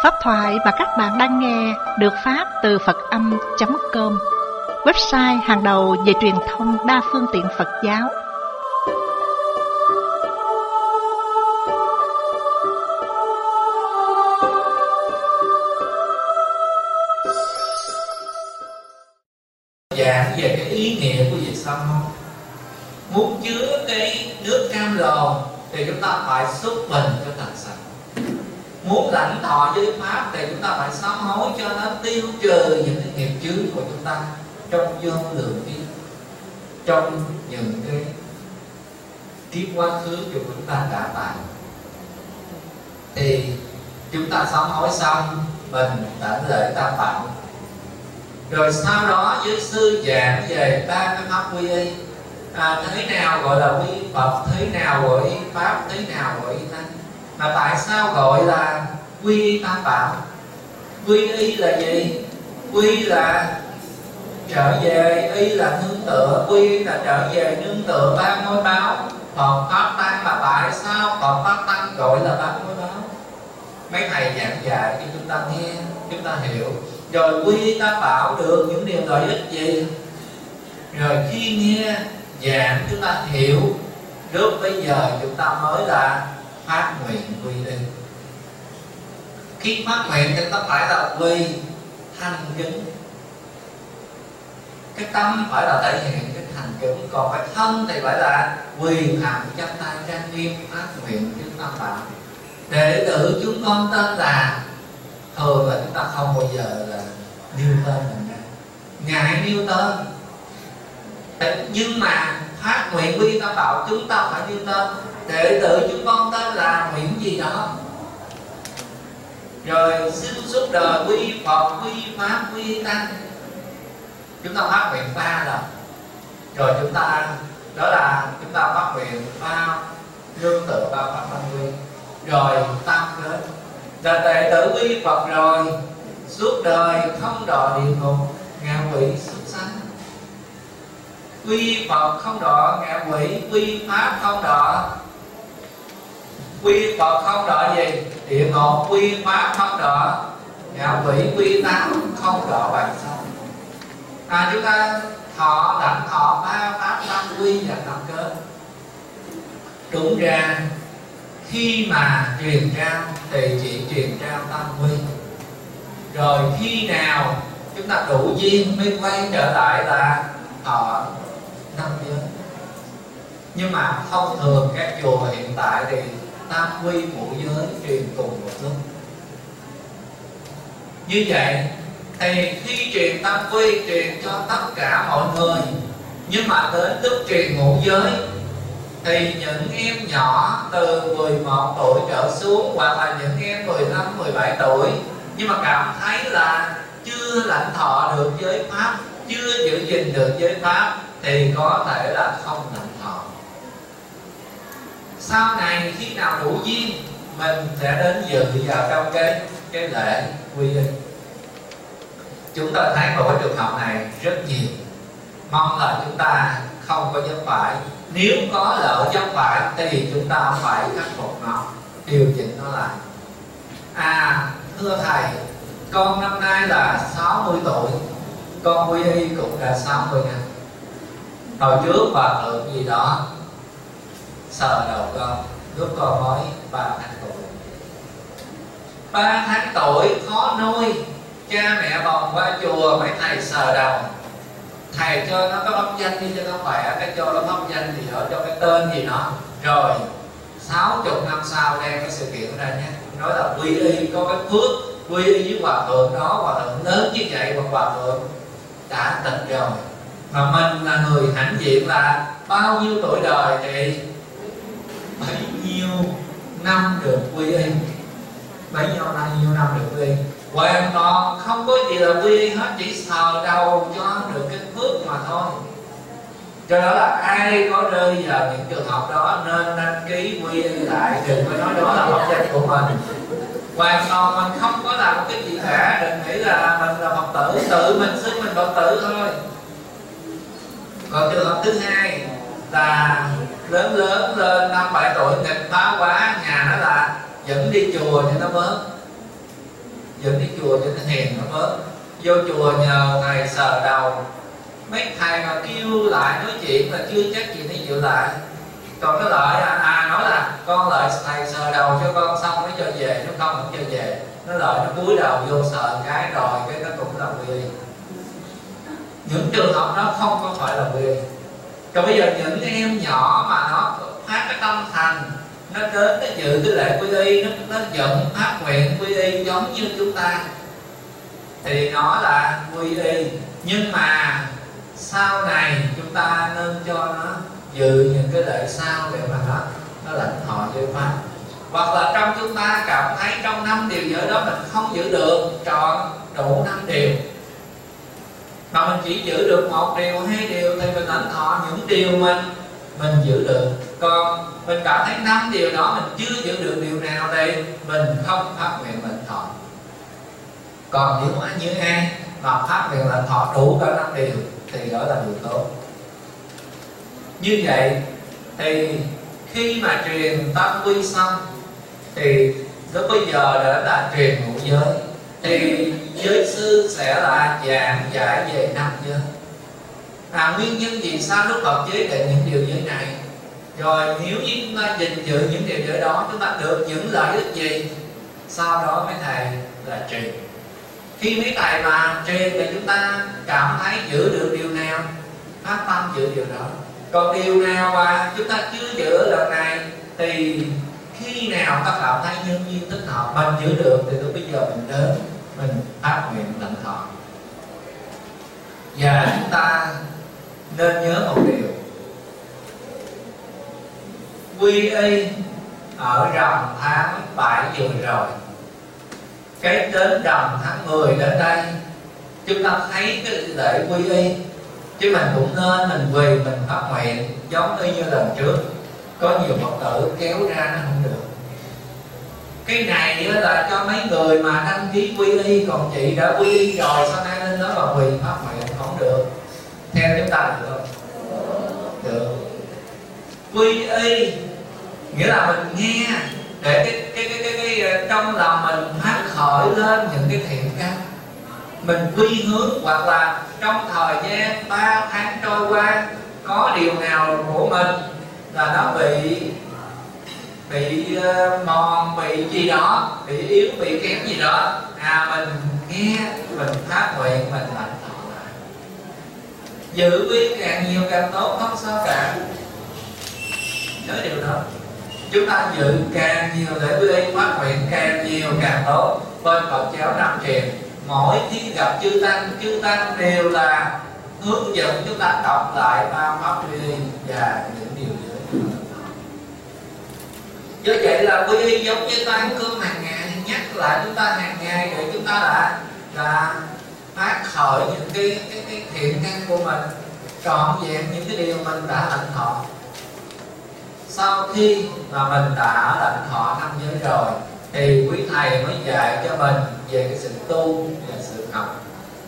Pháp thoại mà các bạn đang nghe được phát từ Phật-âm.com, website hàng đầu về truyền thông đa phương tiện Phật giáo. Giảng về cái ý nghĩa của việc sám hối. Muốn chứa cái nước cam lồ thì chúng ta phải xúc mình cho thành sạch. Muốn lãnh thọ giới pháp thì chúng ta phải sám hối cho nó tiêu trừ những cái nghiệp chướng của chúng ta trong vô lượng kiếp, trong những cái kiếp quá khứ của chúng ta đã tạo. Thì chúng ta sám hối xong, mình đã lễ tam bảo. Rồi sau đó giới sư giảng về ba cái pháp quy y. Thế nào gọi là quy Phật, thế nào gọi y pháp, thế nào gọi y tăng. Mà tại sao gọi là quy y tam bảo? Quy y là gì? Quy là trở về, y là nương tựa. Quy là trở về nương tựa ba ngôi báo. Còn pháp tăng là tại sao còn pháp tăng gọi là ba ngôi báo? Mấy thầy giảng dạy cho chúng ta nghe, chúng ta hiểu. Rồi quy y tam bảo được những điều lợi ích gì? Rồi khi nghe giảng chúng ta hiểu, lúc bây giờ chúng ta mới là phát nguyện quy y. Khi phát nguyện chúng ta phải là quy thành kính. Cái tâm phải là thể hiện cái thành kính, còn cái thân thì phải là quỳ thẳng chắp tay trang nghiêm phát nguyện trước tam bảo. Đệ tử chúng con tên là, thường là chúng ta không bao giờ là nêu tên mình ra, ngại nêu tên. Nhưng mà phát nguyện quy tam bảo chúng ta phải nêu tên. Đệ tử chúng con tên là Nguyễn gì đó. Rồi xin suốt đời quy Phật, quy pháp, quy tăng. Chúng ta phát nguyện 3 lần. Rồi chúng ta, đó là chúng ta phát nguyện 3 nương tựa 3 pháp tăng quy. Rồi tam kết là đệ tử quy Phật rồi, suốt đời không đọa địa ngục, ngạ quỷ súc sanh. Quy Phật không đọa ngạ quỷ, quy pháp không đọa, quy Phật không đọa gì? Địa ngục. Quy pháp không đọa ngạ quỷ, quy tám không đọa bàn sông. Chúng ta thọ đảnh thọ 3 pháp tam quy và tam kết. Đúng ra khi mà truyền trao thì chỉ truyền trao tam quy. Rồi khi nào chúng ta đủ duyên mới quay trở lại là thọ 5 giới. Nhưng mà thông thường các chùa hiện tại thì tam quy ngũ giới truyền cùng một lúc. Như vậy thì khi truyền tam quy truyền cho tất cả mọi người, nhưng mà đến lúc truyền ngũ giới thì những em nhỏ từ 11 tuổi trở xuống, hoặc là những em 15, 17 tuổi nhưng mà cảm thấy là chưa lãnh thọ được giới pháp, chưa giữ gìn được giới pháp thì có thể là không lãnh thọ. Sau này khi nào đủ duyên mình sẽ đến dự vào trong cái lễ quy y. Chúng ta thấy một cái trường hợp này rất nhiều. Mong là chúng ta không có dám phải. Nếu có lỡ dám phải thì chúng ta phải khắc phục nó, điều chỉnh nó lại. Thưa thầy, con năm nay là 60 tuổi, con quy y cũng đã 60 năm. Hồi trước bà thượng gì đó sờ đầu con lúc con mới 3 tháng tuổi. 3 tháng tuổi khó nuôi, cha mẹ bồng qua chùa mấy thầy sờ đầu. Thầy cho nó có pháp danh đi cho nó khỏe, cái cho nó pháp danh gì đó, cho cái tên gì đó. Rồi 60 năm sau đem cái sự kiện ra nhé, nói là quy y có cái phước quy y với hòa thượng đó, hòa thượng lớn như vậy mà hòa thượng đã tịch rồi. Mà mình là người hãnh diện là bao nhiêu tuổi đời thì bấy nhiêu năm được quy y, bấy nhiêu năm được quy y. Hoàn toàn không có gì là quy y hết, chỉ sờ đầu cho được cái phước mà thôi. Cho đó là ai có rơi vào những trường hợp đó nên đăng ký quy y lại, đừng có nói đó là pháp danh của mình. Hoàn toàn mình không có làm cái gì cả, đừng nghĩ là mình là Phật tử, tự mình xưng mình Phật tử thôi. Còn trường hợp thứ hai là lớn lên 5-7 tuổi nghịch phá quá, nhà nó là dẫn đi chùa cho nó bớt. dẫn đi chùa cho nó hiền nó bớt. Vô chùa nhờ thầy sờ đầu, mấy thầy mà kêu lại nói chuyện là chưa chắc gì nó chịu lại. Còn cái lợi nói là con lợi thầy sờ đầu cho con xong nó cho về, nó không cho về. Nó lợi nó cúi đầu vô sờ cái rồi cái nó cũng là quy y. Những trường hợp đó không có phải là quy y. Còn bây giờ những em nhỏ mà nó phát cái tâm thành, nó đến nó dự cái lễ quy y, nó giận phát nguyện quy y giống như chúng ta, thì nó là quy y. Nhưng mà sau này chúng ta nên cho nó dự những cái lễ sau để mà nó lãnh thọ giới pháp. Hoặc là trong chúng ta cảm thấy trong 5 điều giới đó mình không giữ được trọn đủ 5 điều, mà mình chỉ giữ được 1 điều, 2 điều thì mình lãnh thọ những điều mình giữ được. Còn mình cảm thấy 5 điều đó mình chưa giữ được điều nào thì mình không phát nguyện lãnh thọ. Còn nếu như ai mà phát nguyện lãnh thọ đủ cả 5 điều thì đó là điều tốt. Như vậy thì khi mà truyền tam quy xong thì lúc bây giờ đã là truyền ngũ giới, thì giới sư sẽ là giảng giải về 5 giới. Nguyên nhân vì sao Đức Phật giới định những điều giới này, rồi nếu như chúng ta gìn giữ những điều giới đó chúng ta được những lợi ích gì, sau đó mấy thầy là truyền. Khi mấy thầy mà truyền thì chúng ta cảm thấy giữ được điều nào, phát tâm giữ điều đó. Còn điều nào mà chúng ta chưa giữ lần này thì khi nào ta cảm thấy nhân duyên thích hợp mình giữ được thì lúc bây giờ mình đến mình phát nguyện lãnh thọ. Và chúng ta nên nhớ một điều, quy y ở rằm tháng 7 vừa rồi, cái đến rằm tháng 10 đến đây chúng ta thấy cái lễ quy y, chứ mình cũng nên mình vì mình phát nguyện giống như lần trước. Có nhiều Phật tử kéo ra nó không được. Cái này là cho mấy người mà đăng ký quy y, còn chị đã quy y rồi sao nay lên đó mà vì phát nguyện không được. Theo chúng ta được không? Được. Quy y nghĩa là mình nghe để cái trong lòng mình phát khởi lên những cái thiện căn, mình quy hướng. Hoặc là trong thời gian 3 tháng trôi qua có điều nào của mình là nó bị mòn, bị gì đó, bị yếu, bị kém gì đó, mình nghe, mình phát nguyện, mình lãnh thọ lại. Giữ biết càng nhiều càng tốt, không sao cả. Nhớ điều đó. Chúng ta giữ càng nhiều để quy y phát nguyện càng nhiều càng tốt. Bên Phật giáo Nam truyền, mỗi khi gặp chư tăng đều là hướng dẫn chúng ta đọc lại ba pháp quy y và những điều giới. Do vậy là quy y giống như ta ăn cơm hàng ngày, nhắc lại chúng ta hàng ngày để chúng ta là phát khởi những cái thiện căn của mình, trọn vẹn những cái điều mình đã lãnh thọ. Sau khi mà mình đã lãnh thọ 5 giới rồi thì quý thầy mới dạy cho mình về cái sự tu và sự học.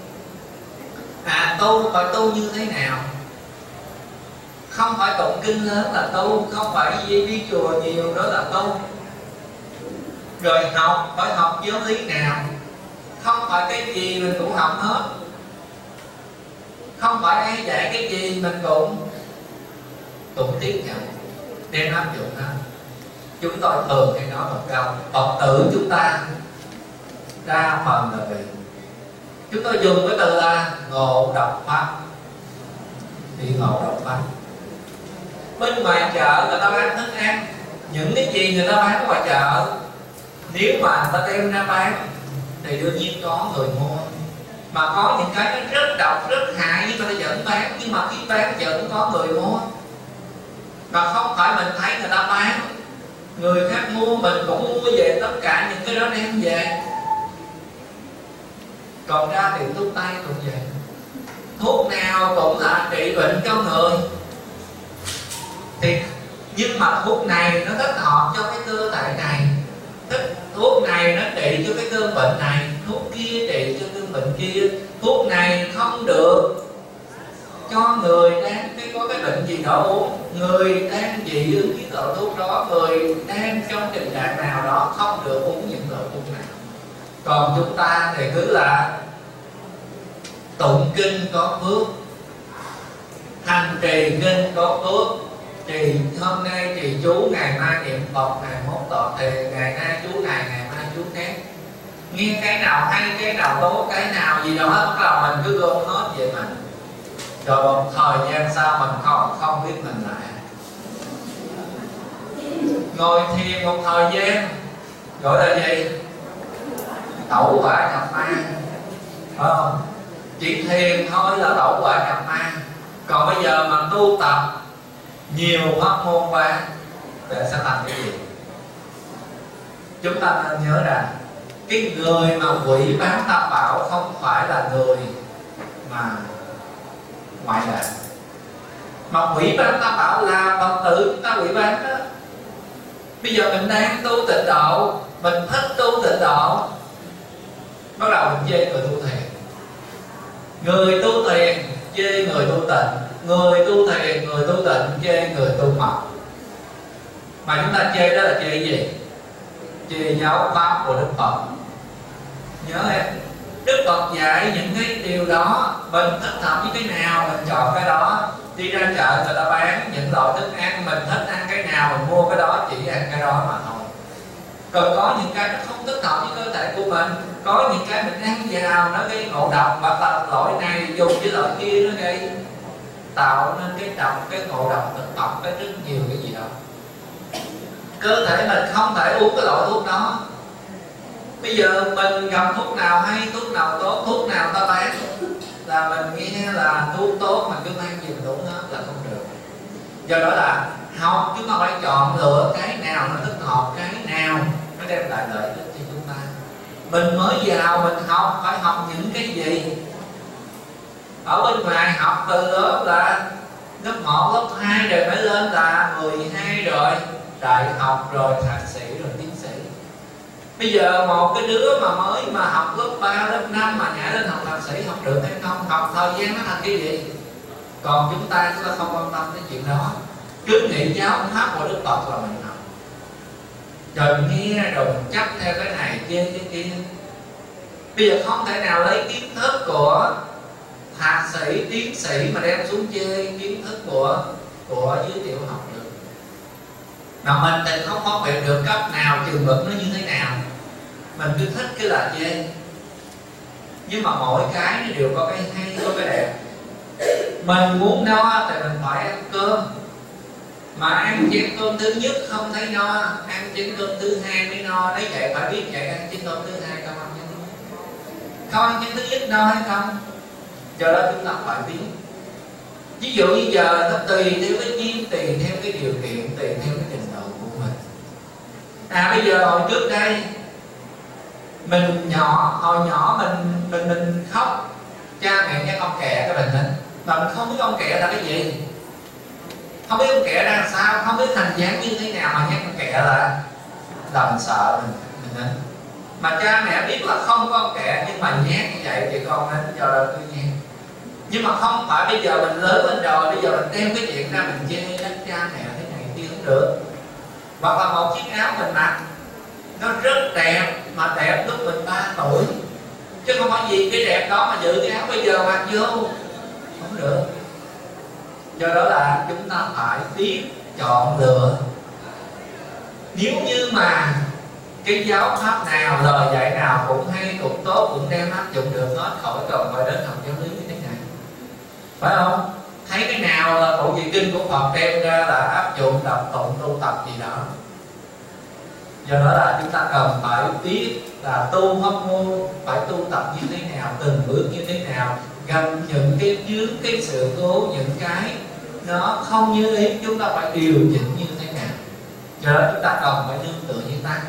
Tu phải tu như thế nào? Không phải tụng kinh lớn là tu, không phải đi chùa nhiều đó là tu. Rồi học phải học giáo lý nào? Không phải cái gì mình cũng học hết. Không phải ai dạy cái gì mình cũng tiếp nhận, đem áp dụng đó. Chúng tôi thường hay nói một câu, Phật tử chúng ta đa phần là vì chúng tôi dùng cái từ là ngộ độc pháp. Bị ngộ độc pháp. Bên ngoài chợ người ta bán thức ăn, những cái gì người ta bán ngoài chợ, nếu mà người ta đem ra bán thì đương nhiên có người mua. Mà có những cái nó rất độc, rất hại nhưng mà ta vẫn bán. Nhưng mà khi bán vẫn có người mua. Mà không phải mình thấy người ta bán, người khác mua mình cũng mua về, tất cả những cái đó đem về. Còn ra thì thuốc tây cũng vậy, thuốc nào cũng là trị bệnh cho người. Thì nhưng mà thuốc này nó thích hợp cho cái cơ thể này, thuốc này nó trị cho cái cơn bệnh này, thuốc kia trị cho cơn bệnh kia. Thuốc này không được cho người đang có cái bệnh gì đó uống, người đang dị ứng với loại thuốc đó, người đang trong tình trạng nào đó không được uống những loại thuốc nào. Còn chúng ta thì cứ là tụng kinh có phước, hành trì kinh có phước. Trì hôm nay trì chú, ngày mai niệm Phật, ngày mốt tọa thì ngày nay chú này, ngày mai chú khác. Nghe cái nào hay, cái nào tốt, cái nào gì đó bắt đầu mình cứ gom hết vậy mà. Rồi một thời gian sau mình không biết mình là ai. Ngồi thiền một thời gian gọi là gì? Tẩu hỏa nhập ma. Chỉ thiền thôi là tẩu hỏa nhập ma. Còn bây giờ mà tu tập nhiều pháp môn qua thì sẽ thành cái gì? Chúng ta nên nhớ rằng cái người mà quỷ bán tam bảo không phải là người mà ngoại lệ. Mà quỷ bán tam bảo là Phật tử chúng ta quỷ bán đó. Bây giờ mình đang tu tịnh độ, mình thích tu tịnh độ, bắt đầu mình chê người tu thiền. Người tu thiền chê người tu tịnh, người tu thiền, người tu tịnh chê người tu mật. Mà chúng ta chê đó là chê gì? Chê giáo pháp của Đức Phật. Nhớ em, Đức Phật dạy những cái điều đó, mình thích hợp với cái nào mình chọn cái đó. Đi ra chợ người ta bán những loại thức ăn, mình thích ăn cái nào mình mua cái đó, chỉ ăn cái đó mà thôi. Còn có những cái nó không thích hợp với cơ thể của mình, có những cái mình ăn vào nó gây ngộ độc, hoặc là loại này dùng với loại kia nó gây tạo nên cái độc, cái ngộ độc thực phẩm, cái rất nhiều cái gì đó. Cơ thể mình không thể uống cái loại thuốc đó. Bây giờ mình gặp thuốc nào hay, thuốc nào tốt, thuốc nào ta bán là mình nghe là thuốc tốt, mình cứ mang gì mình uống hết là không được. Do đó là học chúng ta phải chọn lựa cái nào nó thích hợp, cái nào nó đem lại lợi ích cho chúng ta. Mình mới vào mình học phải học những cái gì? Ở bên ngoài học từ lớp là lớp 1, lớp 2 rồi mới lên là 12 rồi, đại học rồi, thạc sĩ rồi, tiến sĩ. Bây giờ một cái đứa mà mới mà học lớp 3, lớp 5 mà nhảy lên học thạc sĩ học được hay không? Học thời gian nó thành cái gì? Còn chúng ta không quan tâm đến chuyện đó. Cứ nghĩ giáo pháp của Đức Phật là mình học. Rồi nghe rồi mình chấp theo cái này chê cái kia. Bây giờ không thể nào lấy kiến thức của thạc sĩ, tiến sĩ mà đem xuống chê kiến thức của dưới tiểu học được. Mà mình thì không phân biệt được cấp nào, trường mực nó như thế nào. Mình cứ thích cái là chê. Nhưng mà mỗi cái nó đều có cái hay, có cái đẹp. Mình muốn no thì mình phải ăn cơm. Mà ăn chén cơm thứ nhất không thấy no, ăn chén cơm thứ hai mới no. Đấy vậy phải biết vậy, ăn chén cơm thứ hai không ăn chén thứ nhất. Không ăn chén thứ nhất no hay không? Do đó chúng ta phải biết. Ví dụ như giờ nó tùy theo cái duyên, tùy theo cái điều kiện, tùy theo cái trình độ của mình. Bây giờ hồi trước đây mình hồi nhỏ mình khóc, cha mẹ nhắc ông kẹ cái bệnh hình, mà mình không biết ông kẹ là cái gì, không biết ông kẹ ra làm sao, không biết thành dáng như thế nào mà nhắc ông kẹ là mình sợ mình nín. Mà cha mẹ biết là không có ông kẹ nhưng mà nhát như vậy thì con nín, cho đó cứ nhát. Nhưng mà không phải bây giờ mình lớn lên rồi, bây giờ mình đem cái chuyện ra mình chê trách cha mẹ thế này kia không được. Hoặc là một chiếc áo mình mặc nó rất đẹp, mà đẹp lúc mình 3 tuổi, chứ không phải gì cái đẹp đó mà giữ cái áo bây giờ mặc vô không được. Do đó là chúng ta phải biết chọn lựa. Nếu như mà cái giáo pháp nào, lời dạy nào cũng hay, cũng tốt, cũng đem áp dụng được hết, khỏi cần phải đến học giáo lý như thế này, phải không? Thấy cái nào là bộ trì kinh của Phật đem ra là áp dụng, đọc tụng, tu tập gì đó. Do đó là chúng ta cần phải biết là tu pháp môn phải tu tập như thế nào, từng bước như thế nào, gặp những cái chướng, cái sự cố, những cái nó không như ý chúng ta phải điều chỉnh như thế nào. Do đó chúng ta cần phải nương tựa với Tăng.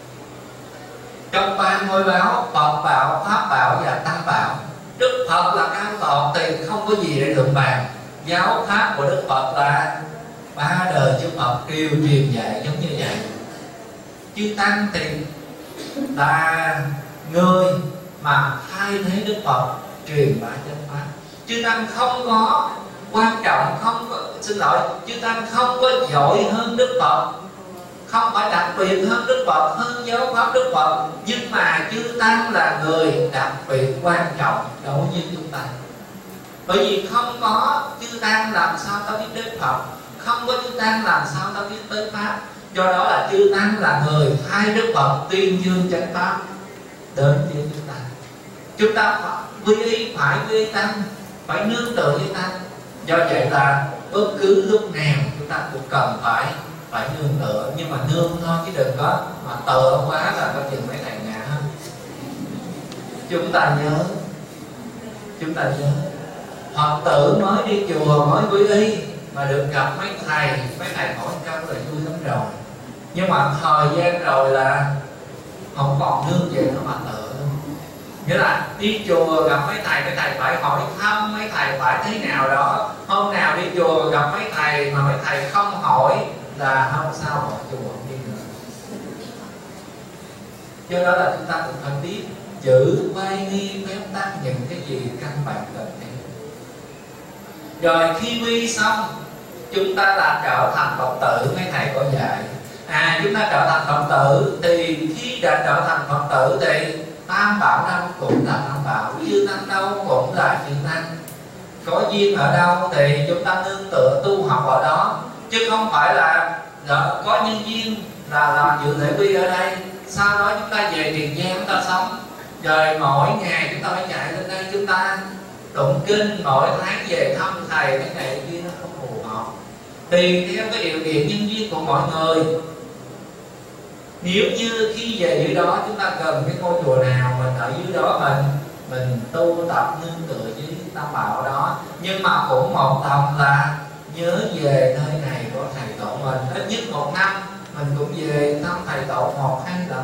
Trong 3 ngôi báo, Phật bảo, Pháp bảo và Tăng bảo, Đức Phật là cao tột thì không có gì để luận bàn. Giáo pháp của Đức Phật là 3 đời chư Phật đều truyền dạy giống như vậy. Chư Tăng thì là người mà thay thế Đức Phật truyền bá chánh pháp. Chư Tăng không có quan trọng, không có, xin lỗi, chư Tăng không có giỏi hơn Đức Phật, không phải đặc biệt hơn Đức Phật, hơn giáo pháp Đức Phật, nhưng mà chư tăng là người đặc biệt quan trọng đối với chúng ta. Bởi vì không có chư tăng làm sao ta biết đến Phật, không có chư tăng làm sao ta biết tới pháp. Do đó là chư tăng là người thay Đức Phật tuyên dương chánh pháp đến với chúng ta. Chúng ta phải quy y, phải quy y tăng, phải nương tựa với tăng. Do vậy là bất cứ lúc nào chúng ta cũng cần phải nương tựa, nhưng mà nương thôi chứ đừng có mà tựa quá là có chừng mấy thầy ngã hết. Chúng ta nhớ Phật tử mới đi chùa, mới quy y mà được gặp mấy thầy hỏi câu là vui lắm rồi, nhưng mà thời gian rồi là không còn nương về nó mà tựa. Nghĩa là đi chùa gặp mấy thầy phải hỏi thăm, mấy thầy phải thế nào đó. Hôm nào đi chùa gặp mấy thầy mà mấy thầy không hỏi là không sao bỏ chùa không đi nữa. Do đó là chúng ta cũng phải biết giữ quay nghi phép tắc những cái gì căn bản cần thiết. Rồi khi quy xong, chúng ta là trở thành Phật tử. Mấy thầy có dạy chúng ta trở thành Phật tử, thì khi đã trở thành Phật tử thì tam bảo đâu cũng là tam bảo, chư tăng đâu cũng là chư tăng. Có duyên ở đâu thì chúng ta nương tựa tu học ở đó, chứ không phải là có nhân duyên là làm dự lễ quy ở đây, sau đó chúng ta về Tiền Giang chúng ta sống, rồi mỗi ngày chúng ta phải chạy lên đây chúng ta tụng kinh, mỗi tháng về thăm thầy cái này kia, nó không phù hợp. Tùy theo cái điều kiện nhân duyên của mọi người. Nếu như khi về dưới đó chúng ta cần cái ngôi chùa nào, mình ở dưới đó mình tu tập nương tựa với tam bảo đó. Nhưng mà cũng một lòng là nhớ về nơi này có thầy tổ mình, ít nhất một năm mình cũng về thăm thầy tổ 1-2 lần,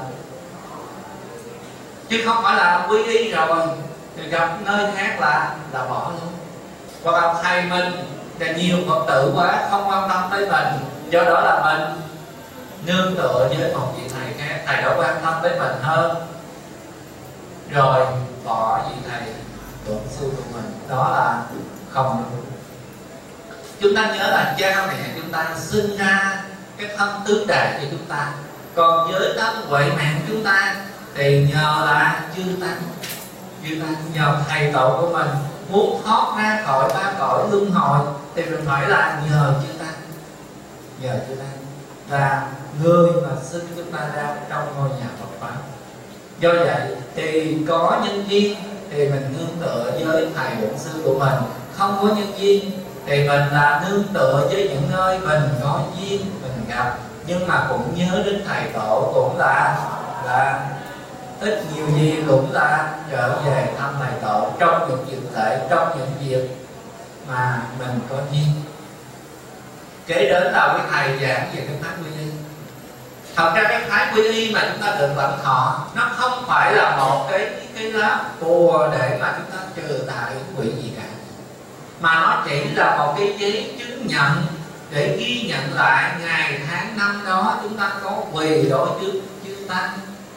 chứ không phải là quy y rồi gặp nơi khác là bỏ luôn. Hoặc là thầy mình là nhiều Phật tử quá không quan tâm tới mình, do đó là mình nương tựa với một vị thầy khác, thầy đó quan tâm tới mình hơn, rồi bỏ vị thầy tụng sư của mình, đó là không đúng. Chúng ta nhớ là cha mẹ chúng ta sinh ra cái thân tướng đại cho chúng ta, còn với thân huệ mạng chúng ta thì nhờ là chư tăng, nhờ thầy tổ của mình muốn thoát ra khỏi ba cõi luân hồi thì mình phải là nhờ chư tăng là người mà sinh chúng ta ra trong ngôi nhà Phật pháp. Do vậy thì có nhân duyên thì mình nương tựa với thầy bổn sư của mình, không có nhân duyên thì mình là nương tựa với những nơi mình có duyên mình gặp, nhưng mà cũng nhớ đến thầy tổ, cũng là ít nhiều gì cũng là trở về thăm thầy tổ trong những dịp lễ, trong những việc mà mình có duyên. Kế đến là cái thầy giảng về cái pháp quy y. Thật ra cái thái quy y mà chúng ta được lãnh thọ nó không phải là một cái lá bùa để mà chúng ta trừ tại quỷ gì cả, mà nó chỉ là một cái giấy chứng nhận để ghi nhận lại ngày tháng năm đó chúng ta có quỳ đối trước chư tăng,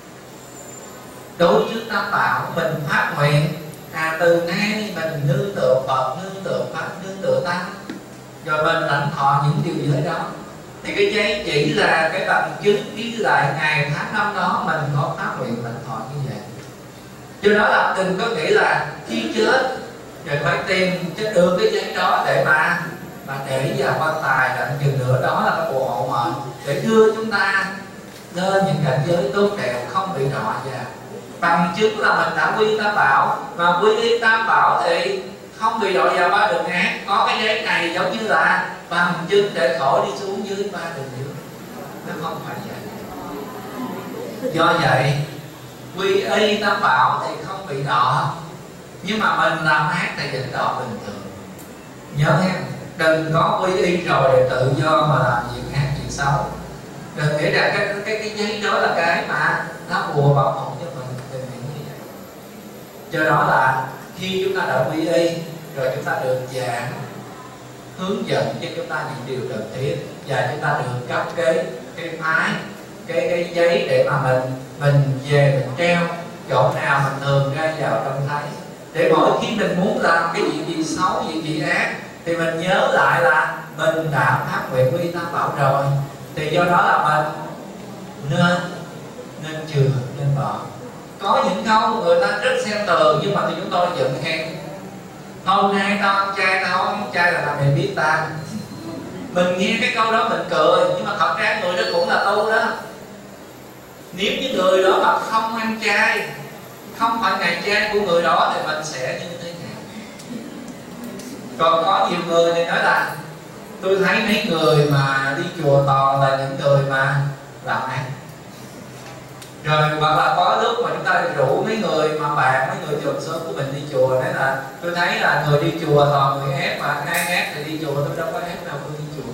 đối trước tam bảo. Mình phát nguyện từ nay mình nương tựa Phật, nương tựa pháp, nương tựa tăng, rồi mình lãnh thọ những điều giới đó. Thì cái giấy chỉ là cái bằng chứng ghi lại ngày tháng năm đó mình có phát nguyện lãnh thọ như vậy. Do đó là đừng có nghĩ là khi chết rồi phải tìm cho được cái giấy đó để mà để vào quan tài, đặng chừng nữa đó là cái bộ hộ mệnh để đưa chúng ta lên những cảnh giới tốt đẹp, không bị đọa vào. Bằng chứng là mình đã quy tam bảo, mà quy y tam bảo thì không bị đọa vào ba đường ác. Có cái giấy này giống như là bằng chứng để khỏi đi xuống dưới ba đường dưới, nó không phải vậy. Do vậy quy y tam bảo thì không bị đọa, nhưng mà mình làm ác thì vẫn đọa bình thường. Nhớ nha, đừng có quy y rồi để tự do mà làm việc ác việc xấu. Đừng nghĩ rằng cái giấy đó là cái mà nó bùa bảo hộ cho mình, đừng nghĩ như vậy. Do đó là khi chúng ta đã quy y rồi, chúng ta được giảng hướng dẫn cho chúng ta những điều cần thiết, và chúng ta được cấp cái phái, cái giấy để mà mình về mình treo chỗ nào mình thường ra vào trong thấy, để mỗi khi mình muốn làm cái gì xấu, gì ác thì mình nhớ lại là mình đã phát nguyện quy tam bảo rồi. Thì do đó là nên chừa, nên bỏ. Có những câu người ta rất xem từ, nhưng mà thì chúng tôi giận khen: hôm nay tao ăn chay, tao không ăn chay là mày biết ta. Mình nghe cái câu đó mình cười, nhưng mà thật ra người đó cũng là tu đó. Nếu như người đó mà không ăn chay, không phải ngày chay của người đó, thì mình sẽ như thế nào? Còn có nhiều người thì nói là tôi thấy mấy người mà đi chùa toàn là những người mà làm ăn. Rồi hoặc là có lúc mà chúng ta rủ mấy người mà bạn, mấy người chùm xóm của mình đi chùa, đấy là tôi thấy là người đi chùa toàn người ép, mà ai ép thì đi chùa, tôi đâu có ép đâu, tôi đi chùa.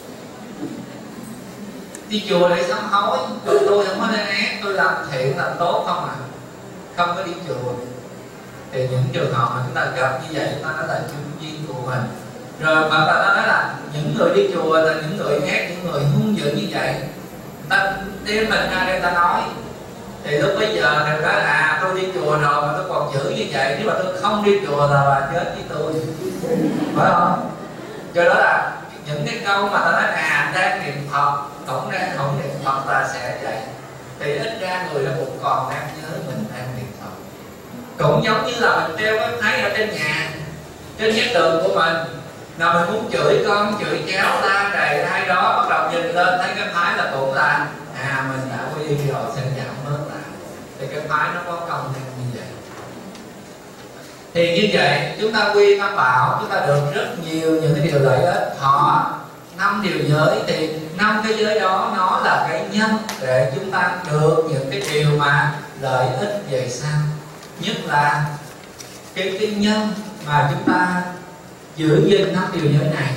Đi chùa để sám hối, tôi không có nên ép, tôi làm thiện làm tốt không à, không có đi chùa. Thì những trường hợp mà chúng ta gặp như vậy, chúng ta nói là chung duyên của mình. Rồi mà ta nói là những người đi chùa là những người ép, những người hung dữ như vậy, ta đem mình ra đây ta nói. Thì lúc bây giờ thì nói là tôi đi chùa rồi mà tôi còn giữ như vậy, nếu mà tôi không đi chùa là bà chết với tôi, phải không? Cho đó là những cái câu mà ta nói đang niệm Phật, tổng ra không niệm Phật là sẽ vậy. Thì ít ra người là cũng còn đang nhớ mình đang niệm Phật. Cũng giống như là mình treo cái thấy ở trên nhà, trên cái tường của mình, nào mình muốn chửi con, chửi cháu, la rầy ai đó, bắt đầu nhìn lên thấy cái phái là cũng là mình đã quy y rồi, sẽ giảm bớt lại. Thì cái phái nó có công năng như vậy. Thì như vậy chúng ta quy tam bảo, chúng ta được rất nhiều những cái điều lợi ích. Họ 5 điều giới, thì 5 cái giới đó nó là cái nhân để chúng ta được những cái điều mà lợi ích về sau. Nhất là cái nhân mà chúng ta giữ gìn 5 điều giới này,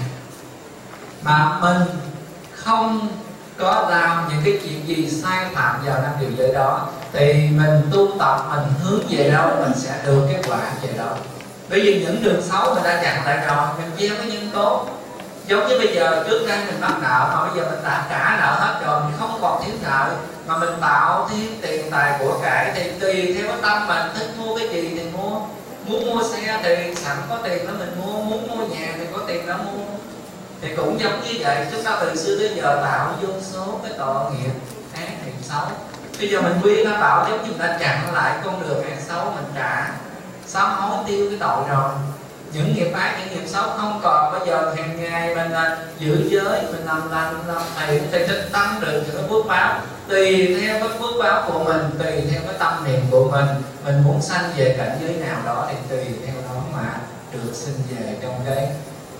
mà mình không có làm những cái chuyện gì sai phạm vào 5 điều giới đó, thì mình tu tập, mình hướng về đâu mình sẽ được kết quả về đó. Bởi vì những đường xấu mình đã chặn lại rồi, mình gieo cái nhân tốt. Giống như bây giờ trước đây mình mắc nợ, mà bây giờ mình đã trả nợ hết rồi, mình không còn thiếu nợ, mà mình tạo thêm tiền tài của cải, thì tùy theo cái tâm mình thích mua cái gì thì mua. Muốn mua xe thì sẵn có tiền đó mình mua, muốn mua nhà thì có tiền đó mua. Thì cũng giống như vậy, chúng ta từ xưa tới giờ tạo vô số cái tội nghiệp ác nghiệp xấu. Bây giờ mình quy nó bảo giống như chúng ta chặn lại con đường ác xấu, mình trả sám hối tiêu cái tội rồi. Những nghiệp ác, những nghiệp xấu không còn. Bây giờ hàng ngày mình giữ giới, mình làm lành, làm thiện, thì sẽ tăng được những cái phước báo. Tùy theo cái phước báo của mình, tùy theo cái tâm niệm của mình muốn sanh về cảnh giới nào đó thì tùy theo đó mà được sinh về trong cái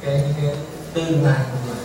tương lai của mình.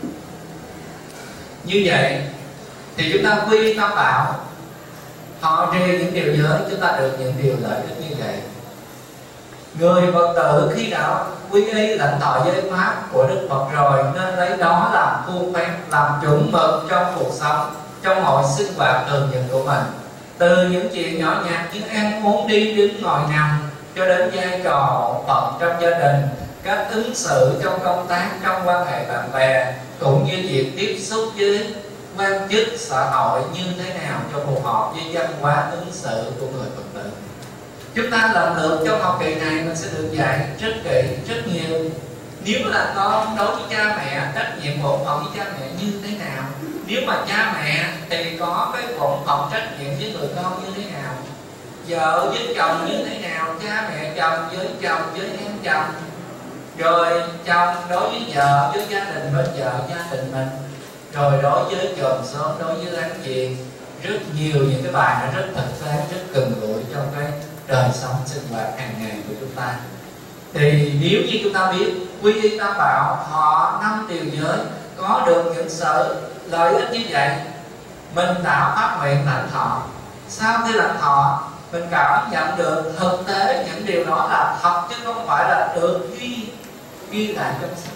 Như vậy thì chúng ta quy tam bảo, họ trì những điều giới, chúng ta được những điều lợi ích như vậy. Người Phật tử khi đã quy y lãnh thọ giới pháp của Đức Phật rồi, nên lấy đó làm khuôn phép, làm chuẩn mực trong cuộc sống, trong mọi sinh hoạt thường nhật của mình. Từ những chuyện nhỏ nhặt như ăn uống, đi đứng, ngồi nằm, cho đến vai trò bổn phận trong gia đình, cách ứng xử trong công tác, trong quan hệ bạn bè, cũng như việc tiếp xúc với quan chức xã hội như thế nào cho phù hợp với văn hóa ứng xử của người Phật tử. Chúng ta lần lượt trong học kỳ này mình sẽ được dạy rất kỹ, rất nhiều. Nếu là con đối với cha mẹ, trách nhiệm bổn phận với cha mẹ như thế nào. Nếu mà cha mẹ thì có cái bổn phận trách nhiệm với người con như thế nào. Vợ với chồng như thế nào, cha mẹ chồng với em chồng. Rồi chồng đối với vợ, với gia đình bên vợ, gia đình mình. Rồi đối với chòm xóm, đối với láng giềng. Rất nhiều những cái bài nó rất thực tế, rất gần gũi trong cái đời sống sinh hoạt hàng ngày của chúng ta. Thì nếu như chúng ta biết quy y tam bảo, họ 5 điều giới, có được những sự lợi ích như vậy, mình đã phát nguyện lãnh thọ. Sau khi lãnh thọ, mình cảm nhận được thực tế những điều đó là thật, chứ không phải là được ghi lại trong sách.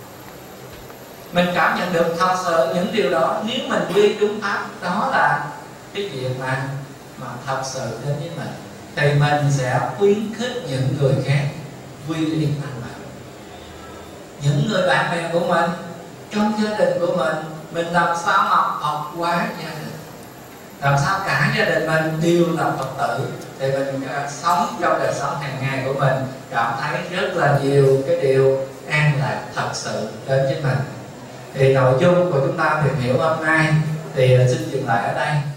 Mình cảm nhận được thật sự những điều đó. Nếu mình quy đúng pháp, đó là cái việc mà thật sự đến với mình, thì mình sẽ khuyến khích những người khác quy y tam bảo. Những người bạn bè của mình, trong gia đình của mình làm sao mà học hóa gia đình, làm sao cả gia đình mình đều là Phật tử, thì mình sống trong đời sống hàng ngày của mình cảm thấy rất là nhiều cái điều an lạc thật sự đến với mình. Thì nội dung của chúng ta tìm hiểu hôm nay Thì xin dừng lại ở đây.